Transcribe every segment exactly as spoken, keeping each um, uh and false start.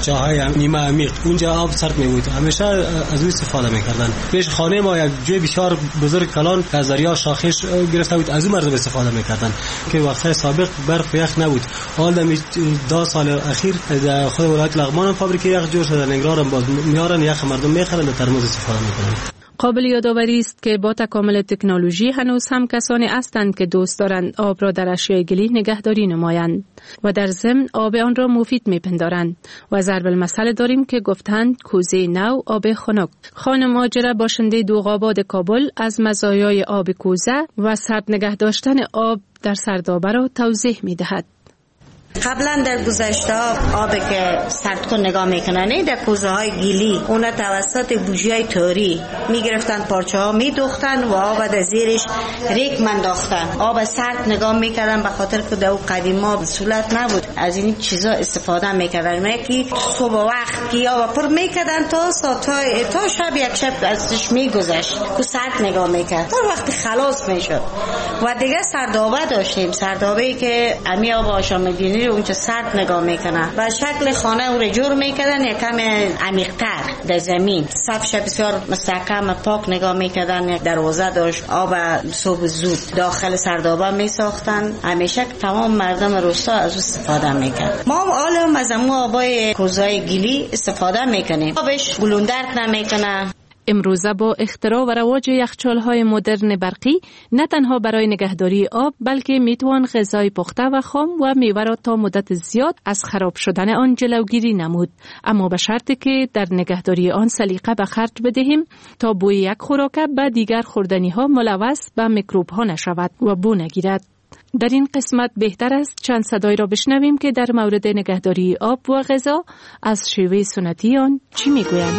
جاهای نیمه عمیق اونجا آب سرد می بود، همیشه از اون استفاده میکردن. پیش خانه ما یک جای بسیار بزرگ کلان که از دریا شاخش گرفته بود، از اون مردم استفاده میکردن که وقت سابق برف و یخ نبود. حال در دو سال اخیر در خود ولایت لغمان فابریک یخ جور شده، نگران باز میارن یخ مردم میخرن، در ترمز استفاده میکنن. قابل یادآوری است که با تکامل تکنولوژی هنوز هم کسانی هستند که دوست دارند آب را در اشیاء گلی نگهداری نمایند و در ضمن آب آن را مفید میپندارند و ضرب المثل داریم که گفتند کوزه نو آب خنک. خانم ماجره باشنده دوغاباد کابل از مزایای آب کوزه و سرد نگه داشتن آب در سردابه را توضیح میدهد. قبلا در گذشته آبی که سرد کن نگاه میکنن در کوزه های گیلی اونا توسط بوجی های توری میگرفتن، پارچه ها میدوختن و آب در زیرش ریک منداختن، آب سرد نگاه میکردن به خاطر که در قدیما به صورت نبود از این چیزا استفاده میکردن. میگی صبح وقت که آب پر میکردن تا ساعت تا شب یک شب ازش میگذشت که سرد نگاه میکرد تا وقتی خلاص میشد. و دیگه سردابه داشتیم، سردابه‌ای که امی آب آشام میبینی اونجا سرد نگاه میکنن و شکل خانه او رو جور میکردن یکم عمیق‌تر در زمین، سقفش بسیار مستحکم پاک نگاه میکردن، یک دروازه داشت، آب صبح زود داخل سردابه میساختن. همیشه تمام مردم روستا از او استفاده میکرد. ما حالا از امو آبای کوزهای گلی استفاده میکنیم، آبش گلوندرد نمیکنه. امروزه با اختراع و رواج یخچال‌های مدرن برقی نه تنها برای نگهداری آب بلکه میتوان غذای پخته و خام و میوه را تا مدت زیاد از خراب شدن آن جلوگیری نمود، اما به شرطی که در نگهداری آن سلیقه به خرج بدهیم تا بوی یک خوراک به دیگر خوردنی‌ها ملوث به میکروب‌ها نشود و بو نگیرد. در این قسمت بهتر است چند صدای را بشنویم که در مورد نگهداری آب و غذا از شیوه سنتی آن چی میگویند.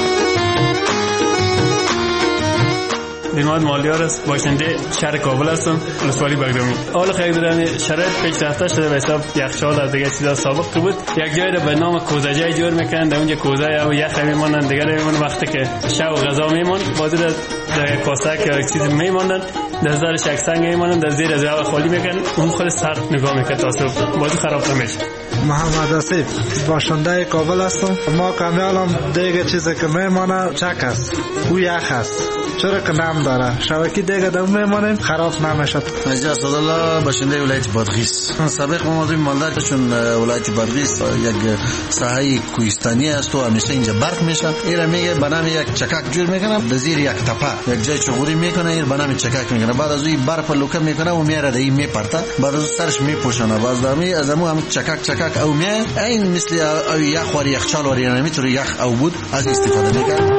دیماد مالیار است، باشنده شهر کابل هستم، ولسوالی بگرامی. حالا خیلی دارم شرایط پیش رفته شده به حساب یخچال از دیگه چیزا سابق بود. یک جای رو به نام کوزه‌جای جور میکنن، در اونجا کوزه یا یخ میمونن، دیگه میمونن وقتی که شب غذا میمون بازی در کاسه که چیز میمونن در زیر شک سنگ میمونن، در زیر از هوا خالی میکنن، اون خود سرد نگاه میکنه تا صبح بازی خراب نمیشه. محمد آصف باشنده کابل هستم. ما کامیالم دیگه چیزی که میمونه چک است، او یخ است، چرا که نام داره شبکی دیگه دم میمونیم خراب نمیشد. نجات صدالله باشنده ولایت بادغیس. سابق ما مادری مالدار چون ولایت بادغیس یک ساحه کوهستانی است و همیشه اینجا برف میشه. ایرا میگه به نام یک چکک جور میکنم در زیر یک تپه یک جای چغوری میکنه، این به نام چکک میکنه، بعد از اون برف لوکه میکنه و میاره در این میپرته، بعد از سرش میپوشونه، بعد دمی از همو هم چکک چکک او میه این مثل او یخ وری یخچال وری نمیتونه یخ او بود از استفاده میکنه.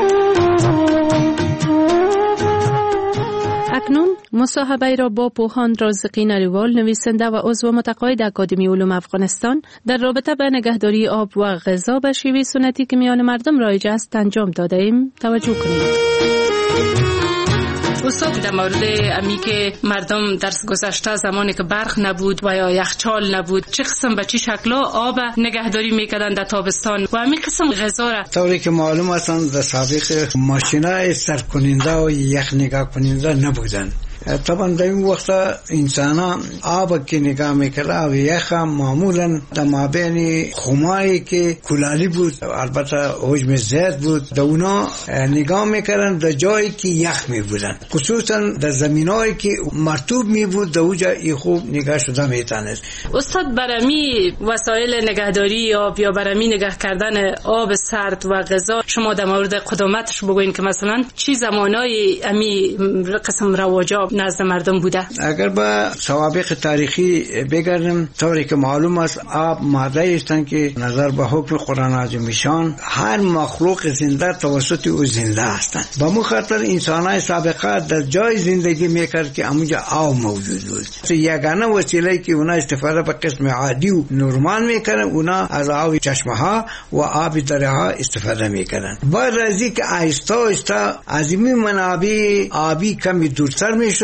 اکنون مصاحبه را با پوهان رازقی نریوال نویسنده و عضو متقاعد اکادمی علوم افغانستان در رابطه به نگهداری آب و غذا به شیوه سنتی که میان مردم رایج است انجام داده ایم توجه کنید. استاد در مورد امی که مردم در گذشته زمانی که برق نبود و یا یخچال نبود چه قسم به چه شکلا آب نگهداری میکردن در تابستان و امی قسم غذا را طوری که معلوم است در سابق ماشینای سرد کننده و یخ نگاه کننده نبودن. طبعا در این وقت انسان ها آب که نگاه میکرد و یخ معمولا در مابین خمایی که کلالی بود البته حجم زیاد بود در اونا نگاه میکردن در جایی که یخ می بودن، خصوصا در زمینایی که مرطوب می بود در اوجا ای خوب نگاه شده میتونست. استاد برمی وسایل نگهداری آب یا برمی نگه کردن آب سرد و غذا شما در مورد قدامتش بگوین که مثلا چی زمانای امی قسم رواجا نزد مردم بوده؟ اگر با سوابق تاریخی بگردیم طوری که معلوم است آب ماده استند که نظر به حکم قرآن عظیم شان هر مخلوق زنده توسط او زنده هستند. با مو خاطر انسانای سابقه در جای زندگی میکرد که همونجا آب موجود بود. یگانه وسیله که اونا استفاده به قسم عادی و نورمال میکردن اونا از آب چشمه ها و آب دره ها استفاده میکردن. بعد از اینکه آهسته آهسته از این منابع آبی کمی دورتر میشد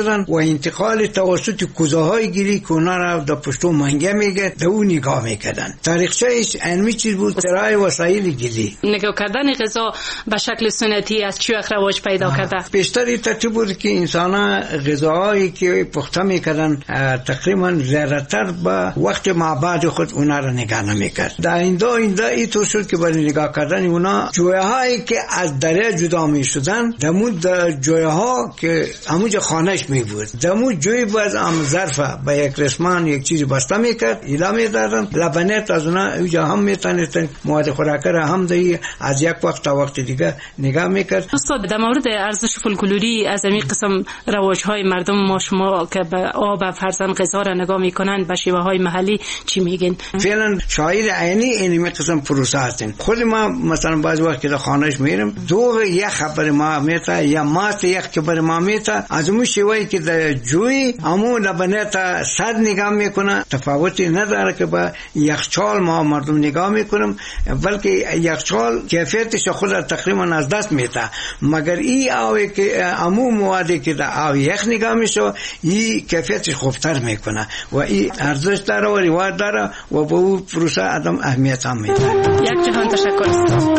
شدن و انتقال توسط کوزه‌های گلی که اونا را در پشتو منگه میگه در اون نگاه میکردن. تاریخچه‌اش علمی چیز بود، ترای وسایل گلی. نگاه کردن غذا به شکل سنتی از چی وقت رواج پیدا کرده؟ بیشتری ترتیب بود که انسانا غذاهایی که پخته میکردن تقریبا زیادتر به وقت معبد خود اونا را نگاه نمیکرد. در اینجا اینجا این تو شد که برای نگاه کردن اونا جویه هایی که از دره جدا می شدن دمود جویه ها که همونجا خانش می بود دمود جوی باز هم ظرفه به یک رسمان یک چیزی بسته می کرد ایلا می دادن لبنیت از اونا اوجا هم می تانستن مواد خوراکه را هم دهی از یک وقت تا وقت دیگه نگاه می کرد. استاد در مورد ارزش فولکلوری از این قسم رواج های مردم ما شما که به آب فرزن غذا را نگاه می کنند به شیوه های محلی چی میگین؟ فعلا شاعر عینی این قسم پروسه هستن. خود ما مثلا بعض وقت که خانهش میرم دو یک خبر ما میتا یا ماست یک خبر ما میتا از اون شیوهی که در جوی امو لبنیت صد نگاه میکنه تفاوتی نداره که با یخچال ما مردم نگاه میکنم بلکه یخچال کیفیتش خود تقریبا از دست میتا مگر این آوی که امو موادی که در آوی یخ نگاه میشه این کیفیتش خوبتر میکنه و این ارزش داره و روایت داره و به اون پروسه آدم اهمیت هم میده. یک جهان تشکر است.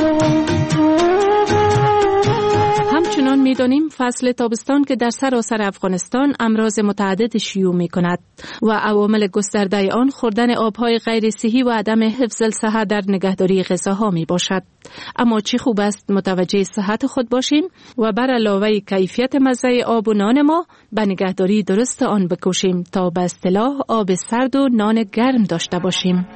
همچنان می‌دانیم فصل تابستان که در سراسر افغانستان امراض متعدد شیوع می‌کند و عوامل گسترده آن خوردن آب‌های غیر صحی و عدم حفظ الصحه در نگهداری غذاها میباشد. اما چه خوب است متوجه صحت خود باشیم و بر علاوه کیفیت مزه آب و نان ما به نگهداری درست آن بکوشیم تا به اصطلاح آب سرد و نان گرم داشته باشیم.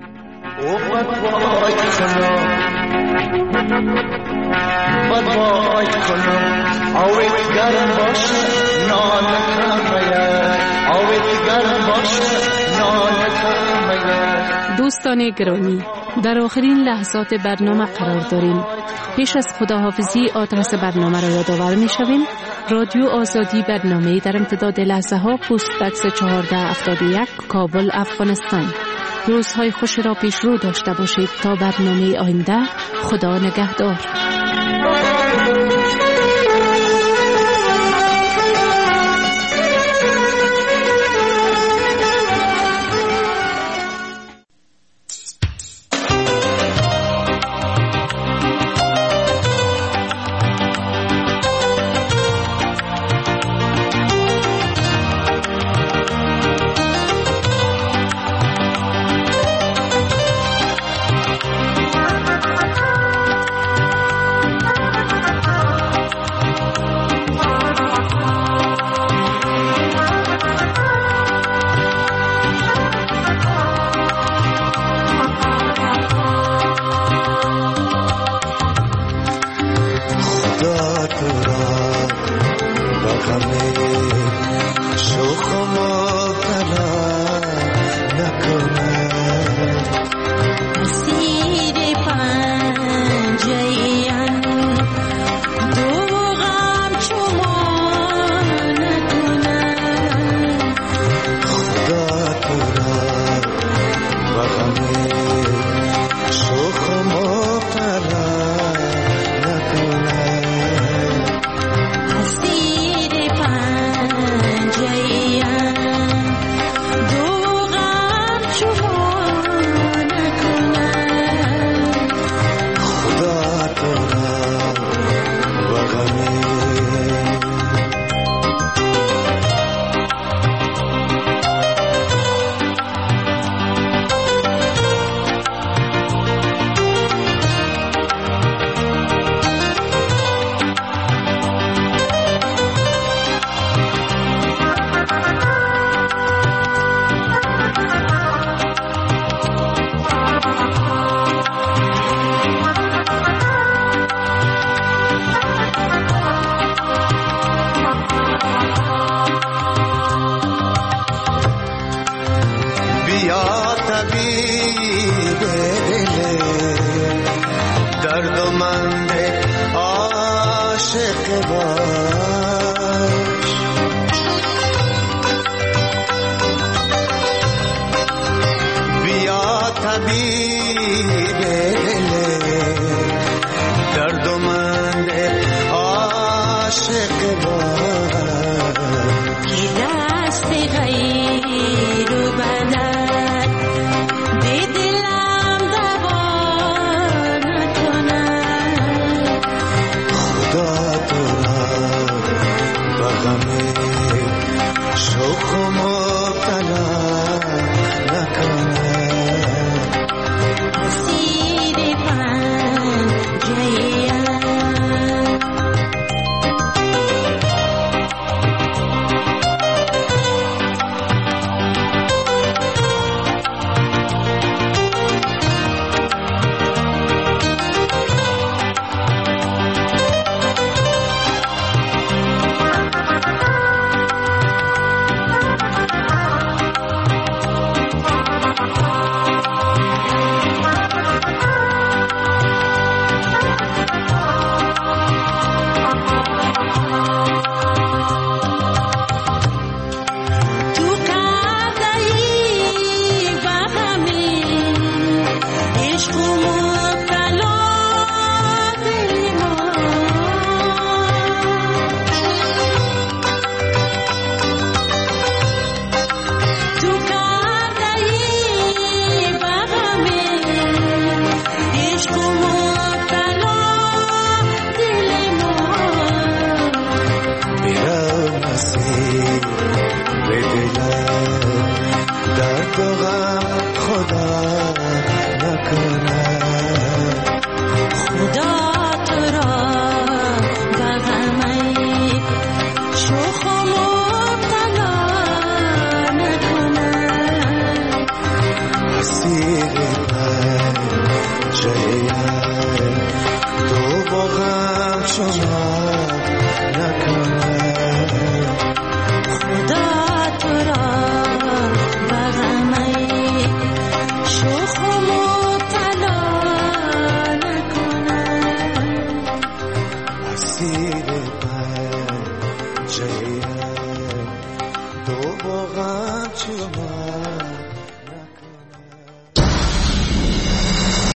بدوای کنم آویت گرم باشه نان کمه آویت گرم باشه نان کمه. دوستان گرامی در آخرین لحظات برنامه قرار داریم. پیش از خداحافظی آدرس برنامه را یادآور می‌شویم. رادیو آزادی برنامه در امتداد لحظه ها پست بکس چهارده هفتاد و یک کابل افغانستان. روزهای خوش را پیش رو داشته باشید تا برنامه آینده. خدا نگهدار. تو با غم شما